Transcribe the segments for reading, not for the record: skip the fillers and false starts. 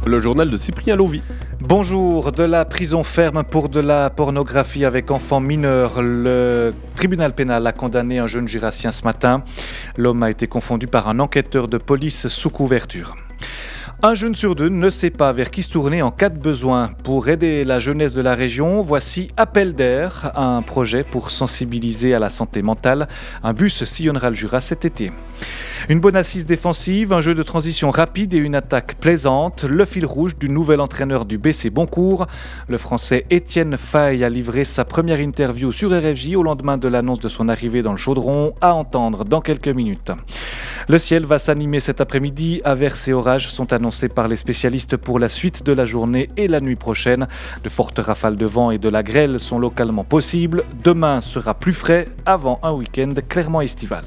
Le journal de Cyprien Lovy. Bonjour, de la prison ferme pour de la pornographie avec enfants mineurs. Le tribunal pénal a condamné un jeune jurassien ce matin. L'homme a été confondu par un enquêteur de police sous couverture. Un jeune sur deux ne sait pas vers qui se tourner en cas de besoin. Pour aider la jeunesse de la région, voici Appel d'air, un projet pour sensibiliser à la santé mentale. Un bus sillonnera le Jura cet été. Une bonne assise défensive, un jeu de transition rapide et une attaque plaisante. Le fil rouge du nouvel entraîneur du BC Boncourt. Le Français Étienne Faye a livré sa première interview sur RFJ au lendemain de l'annonce de son arrivée dans le chaudron, à entendre dans quelques minutes. Le ciel va s'animer cet après-midi. Averses et orages sont annoncés par les spécialistes pour la suite de la journée et la nuit prochaine. De fortes rafales de vent et de la grêle sont localement possibles. Demain sera plus frais avant un week-end clairement estival.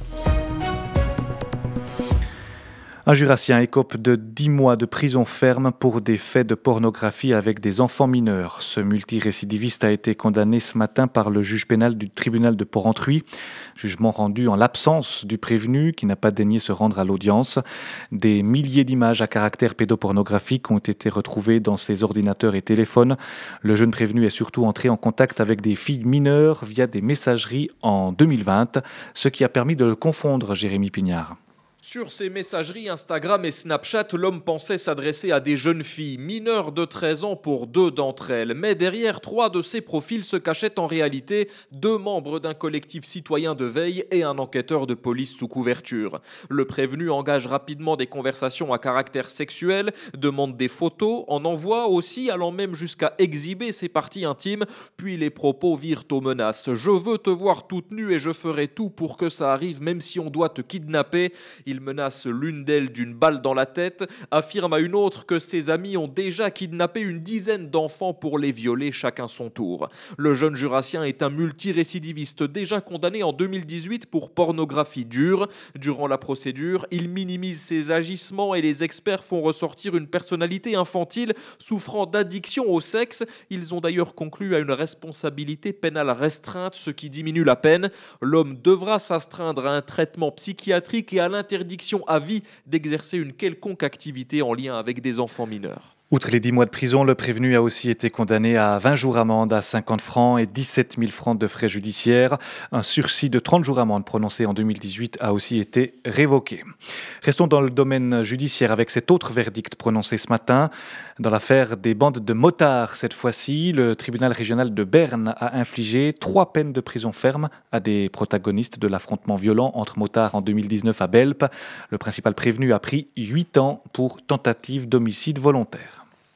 Un jurassien écope de 10 mois de prison ferme pour des faits de pornographie avec des enfants mineurs. Ce multirécidiviste a été condamné ce matin par le juge pénal du tribunal de Porrentruy. Jugement rendu en l'absence du prévenu qui n'a pas daigné se rendre à l'audience. Des milliers d'images à caractère pédopornographique ont été retrouvées dans ses ordinateurs et téléphones. Le jeune prévenu est surtout entré en contact avec des filles mineures via des messageries en 2020, ce qui a permis de le confondre, Jérémy Pignard. Sur ses messageries Instagram et Snapchat, l'homme pensait s'adresser à des jeunes filles, mineures de 13 ans pour 2 d'entre elles. Mais derrière 3 de ces profils se cachaient en réalité 2 membres d'un collectif citoyen de veille et un enquêteur de police sous couverture. Le prévenu engage rapidement des conversations à caractère sexuel, demande des photos, en envoie aussi allant même jusqu'à exhiber ses parties intimes, puis les propos virent aux menaces. « Je veux te voir toute nue et je ferai tout pour que ça arrive même si on doit te kidnapper ». Il menace l'une d'elles d'une balle dans la tête, affirme à une autre que ses amis ont déjà kidnappé une dizaine d'enfants pour les violer chacun son tour. Le jeune jurassien est un multirécidiviste déjà condamné en 2018 pour pornographie dure. Durant la procédure, il minimise ses agissements et les experts font ressortir une personnalité infantile souffrant d'addiction au sexe. Ils ont d'ailleurs conclu à une responsabilité pénale restreinte, ce qui diminue la peine. L'homme devra s'astreindre à un traitement psychiatrique et à l'interdiction à vie d'exercer une quelconque activité en lien avec des enfants mineurs. Outre les 10 mois de prison, le prévenu a aussi été condamné à 20 jours amende à 50 francs et 17 000 francs de frais judiciaires. Un sursis de 30 jours amende prononcé en 2018 a aussi été révoqué. Restons dans le domaine judiciaire avec cet autre verdict prononcé ce matin. Dans l'affaire des bandes de motards, cette fois-ci, le tribunal régional de Berne a infligé 3 peines de prison ferme à des protagonistes de l'affrontement violent entre motards en 2019 à Belp. Le principal prévenu a pris 8 ans pour tentative d'homicide volontaire.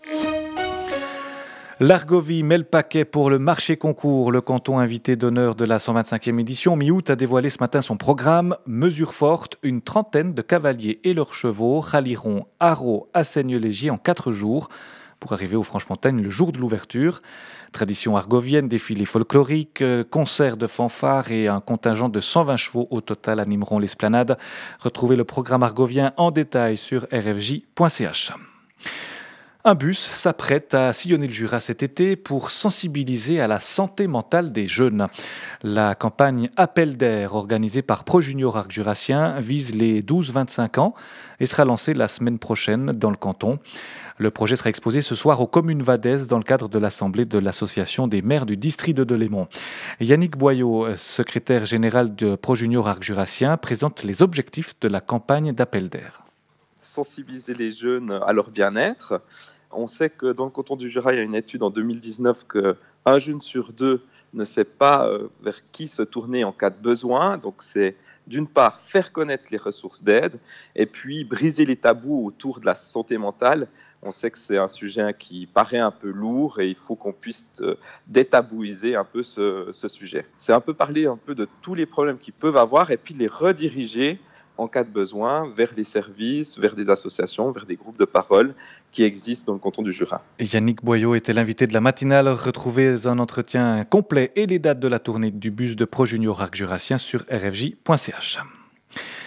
L'Argovie met le paquet pour le marché concours. Le canton invité d'honneur de la 125e édition mi-août a dévoilé ce matin son programme. Mesure forte, une trentaine de cavaliers et leurs chevaux rallieront Haro à Seigne-Légier en 4 jours pour arriver aux Franches-Montagnes le jour de l'ouverture. Tradition argovienne, défilé folklorique, concert de fanfares et un contingent de 120 chevaux au total animeront l'esplanade. Retrouvez le programme argovien en détail sur rfj.ch. Un bus s'apprête à sillonner le Jura cet été pour sensibiliser à la santé mentale des jeunes. La campagne Appel d'air, organisée par ProJunior Arc Jurassien, vise les 12-25 ans et sera lancée la semaine prochaine dans le canton. Le projet sera exposé ce soir aux communes vadaises dans le cadre de l'Assemblée de l'Association des maires du district de Delémont. Yannick Boyot, secrétaire général de ProJunior Arc Jurassien, présente les objectifs de la campagne d'Appel d'air. Sensibiliser les jeunes à leur bien-être. On sait que dans le canton du Jura, il y a une étude en 2019 qu'un jeune sur 2 ne sait pas vers qui se tourner en cas de besoin. Donc c'est d'une part faire connaître les ressources d'aide et puis briser les tabous autour de la santé mentale. On sait que c'est un sujet qui paraît un peu lourd et il faut qu'on puisse détabouiser un peu ce sujet. C'est un peu parler un peu de tous les problèmes qu'ils peuvent avoir et puis les rediriger en cas de besoin, vers les services, vers des associations, vers des groupes de parole qui existent dans le canton du Jura. Yannick Boyot était l'invité de la matinale. Retrouvez un entretien complet et les dates de la tournée du bus de ProJunior Arc Jurassien sur rfj.ch.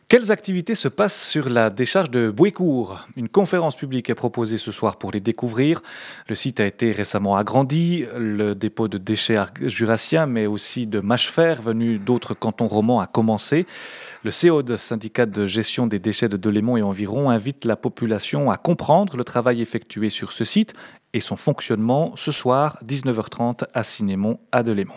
Quelles activités se passent sur la décharge de Bouécourt ? Une conférence publique est proposée ce soir pour les découvrir. Le site a été récemment agrandi. Le dépôt de déchets jurassiens, mais aussi de mâche-fer venus d'autres cantons romans a commencé. Le CEOD, syndicat de gestion des déchets de Delémont et environ, invite la population à comprendre le travail effectué sur ce site et son fonctionnement ce soir, 19h30 à Cinémont à Delémont.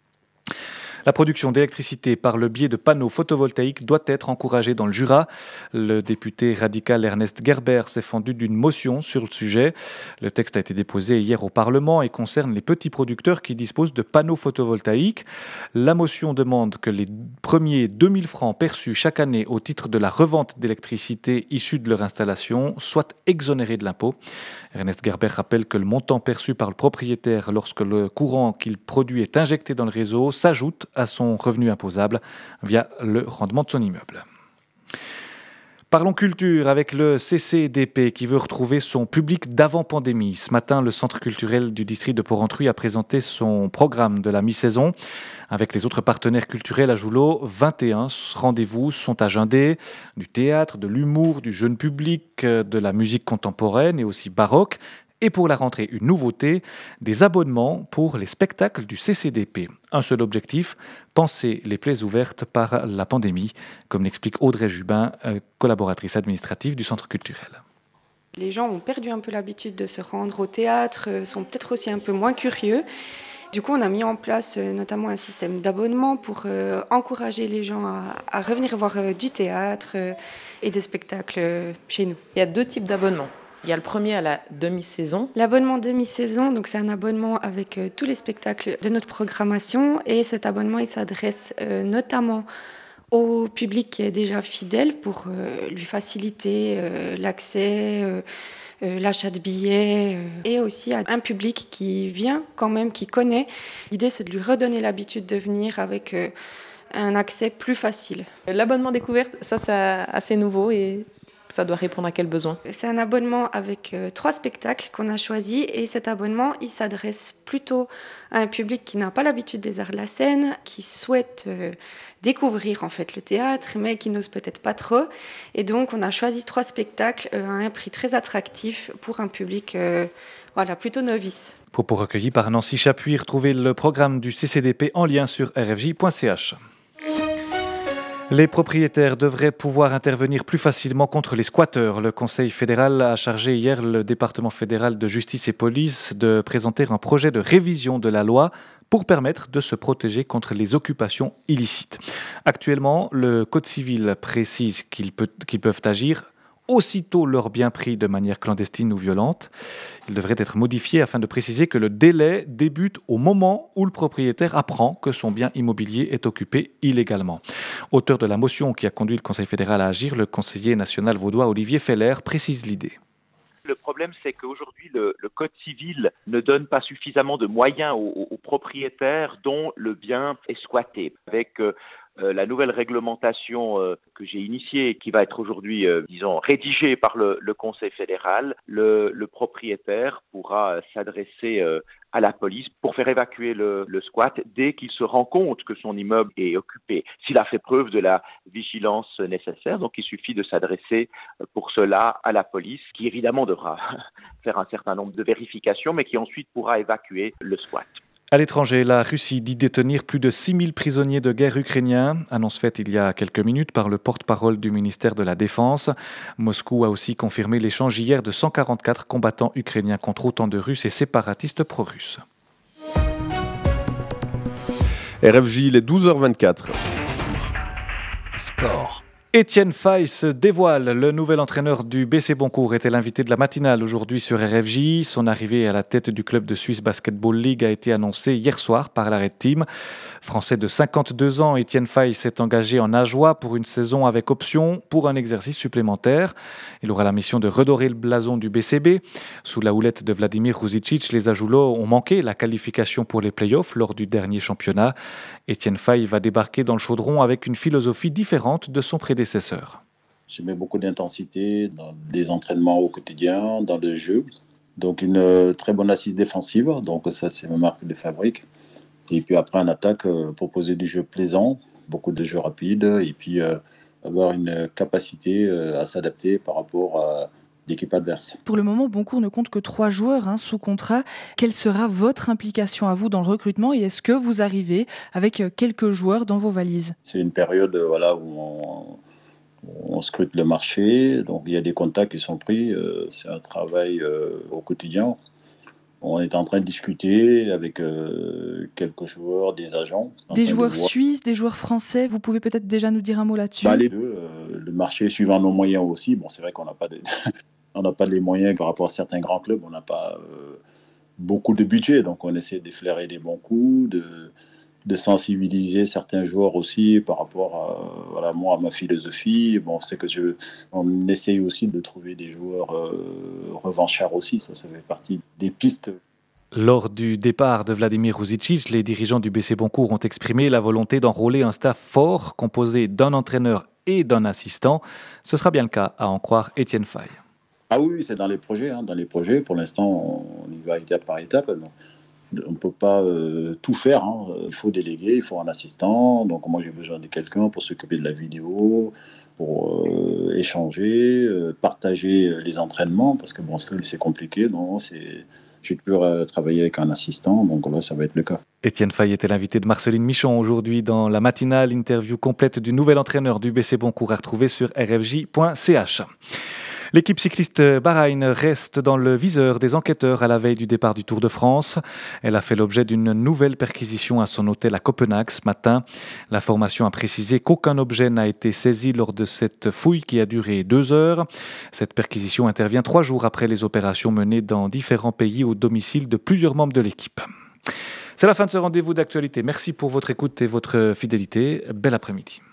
La production d'électricité par le biais de panneaux photovoltaïques doit être encouragée dans le Jura. Le député radical Ernest Gerber s'est fendu d'une motion sur le sujet. Le texte a été déposé hier au Parlement et concerne les petits producteurs qui disposent de panneaux photovoltaïques. La motion demande que les premiers 2000 francs perçus chaque année au titre de la revente d'électricité issue de leur installation soient exonérés de l'impôt. Ernest Gerber rappelle que le montant perçu par le propriétaire lorsque le courant qu'il produit est injecté dans le réseau s'ajoute à son revenu imposable via le rendement de son immeuble. Parlons culture avec le CCDP qui veut retrouver son public d'avant-pandémie. Ce matin, le centre culturel du district de Porrentruy a présenté son programme de la mi-saison. Avec les autres partenaires culturels à Joulot, 21 rendez-vous sont agendés. Du théâtre, de l'humour, du jeune public, de la musique contemporaine et aussi baroque. Et pour la rentrée, une nouveauté, des abonnements pour les spectacles du CCDP. Un seul objectif, penser les plaies ouvertes par la pandémie, comme l'explique Audrey Jubin, collaboratrice administrative du centre culturel. Les gens ont perdu un peu l'habitude de se rendre au théâtre, sont peut-être aussi un peu moins curieux. Du coup, on a mis en place notamment un système d'abonnement pour encourager les gens à revenir voir du théâtre et des spectacles chez nous. Il y a 2 types d'abonnements. Il y a le premier à la demi-saison. L'abonnement demi-saison, donc c'est un abonnement avec tous les spectacles de notre programmation. Et cet abonnement, il s'adresse notamment au public qui est déjà fidèle pour lui faciliter l'accès, l'achat de billets. Et aussi à un public qui vient quand même, qui connaît. L'idée, c'est de lui redonner l'habitude de venir avec un accès plus facile. L'abonnement découverte, ça c'est assez nouveau et ça doit répondre à quel besoin ? C'est un abonnement avec 3 spectacles qu'on a choisis et cet abonnement, il s'adresse plutôt à un public qui n'a pas l'habitude des arts de la scène, qui souhaite découvrir en fait le théâtre, mais qui n'ose peut-être pas trop. Et donc, on a choisi 3 spectacles à un prix très attractif pour un public plutôt novice. Propos recueillis par Nancy Chapuis. Retrouvez le programme du CCDP en lien sur rfj.ch. Les propriétaires devraient pouvoir intervenir plus facilement contre les squatteurs. Le Conseil fédéral a chargé hier le département fédéral de justice et police de présenter un projet de révision de la loi pour permettre de se protéger contre les occupations illicites. Actuellement, le Code civil précise qu'ils peuvent agir aussitôt leurs biens pris de manière clandestine ou violente. Il devrait être modifié afin de préciser que le délai débute au moment où le propriétaire apprend que son bien immobilier est occupé illégalement. Auteur de la motion qui a conduit le Conseil fédéral à agir, le conseiller national vaudois Olivier Feller précise l'idée. Le problème, c'est qu'aujourd'hui, le Code civil ne donne pas suffisamment de moyens aux propriétaires dont le bien est squatté. Avec la nouvelle réglementation que j'ai initiée et qui va être aujourd'hui, rédigée par le Conseil fédéral, le propriétaire pourra s'adresser à la police pour faire évacuer le squat dès qu'il se rend compte que son immeuble est occupé. S'il a fait preuve de la vigilance nécessaire, donc il suffit de s'adresser pour cela à la police, qui évidemment devra faire un certain nombre de vérifications, mais qui ensuite pourra évacuer le squat. À l'étranger, la Russie dit détenir plus de 6000 prisonniers de guerre ukrainiens. Annonce faite il y a quelques minutes par le porte-parole du ministère de la Défense. Moscou a aussi confirmé l'échange hier de 144 combattants ukrainiens contre autant de Russes et séparatistes pro-russes. RFJ, il est 12h24. Sport. Étienne Faye se dévoile. Le nouvel entraîneur du BC Boncourt était l'invité de la matinale aujourd'hui sur RFJ. Son arrivée à la tête du club de Swiss Basketball League a été annoncée hier soir par la Red Team. Français de 52 ans, Étienne Faye s'est engagé en nageois pour une saison avec option pour un exercice supplémentaire. Il aura la mission de redorer le blason du BCB. Sous la houlette de Vladimir Ruzicic, les Ajoulots ont manqué la qualification pour les playoffs lors du dernier championnat. Étienne Faye va débarquer dans le chaudron avec une philosophie différente de son prédécesseur. Je mets beaucoup d'intensité dans des entraînements au quotidien, dans le jeu. Donc une très bonne assise défensive, donc ça c'est ma marque de fabrique. Et puis après en attaque, proposer du jeu plaisant, beaucoup de jeux rapides et puis avoir une capacité à s'adapter par rapport à l'équipe adverse. Pour le moment, Boncourt ne compte que 3 joueurs sous contrat. Quelle sera votre implication à vous dans le recrutement et est-ce que vous arrivez avec quelques joueurs dans vos valises ? C'est une période où on scrute le marché, donc il y a des contacts qui sont pris, c'est un travail au quotidien. On est en train de discuter avec quelques joueurs, des agents. Des joueurs suisses, des joueurs français, vous pouvez peut-être déjà nous dire un mot là-dessus ? Les deux, le marché suivant nos moyens aussi. Bon, c'est vrai qu'on n'a pas on n'a pas les moyens par rapport à certains grands clubs, on n'a pas beaucoup de budget, donc on essaie d'effleurer des bons coups, de sensibiliser certains joueurs aussi par rapport à ma philosophie. Bon, c'est que on essaye aussi de trouver des joueurs revanchards aussi, ça fait partie des pistes. Lors du départ de Vladimir Ruzicic, les dirigeants du BC Boncourt ont exprimé la volonté d'enrôler un staff fort composé d'un entraîneur et d'un assistant. Ce sera bien le cas, à en croire Étienne Faye. Ah oui, c'est dans les projets. Dans les projets, pour l'instant, on y va étape par étape. On ne peut pas tout faire. Il faut déléguer, il faut un assistant. Donc moi, j'ai besoin de quelqu'un pour s'occuper de la vidéo, pour échanger, partager les entraînements. Parce que seul, c'est compliqué. J'ai toujours travaillé avec un assistant, donc là, ça va être le cas. Étienne Faye était l'invité de Marceline Michon aujourd'hui dans la matinale. Interview complète du nouvel entraîneur du BC Boncourt à retrouver sur rfj.ch. L'équipe cycliste Bahreïn reste dans le viseur des enquêteurs à la veille du départ du Tour de France. Elle a fait l'objet d'une nouvelle perquisition à son hôtel à Copenhague ce matin. La formation a précisé qu'aucun objet n'a été saisi lors de cette fouille qui a duré 2 heures. Cette perquisition intervient 3 jours après les opérations menées dans différents pays au domicile de plusieurs membres de l'équipe. C'est la fin de ce rendez-vous d'actualité. Merci pour votre écoute et votre fidélité. Bel après-midi.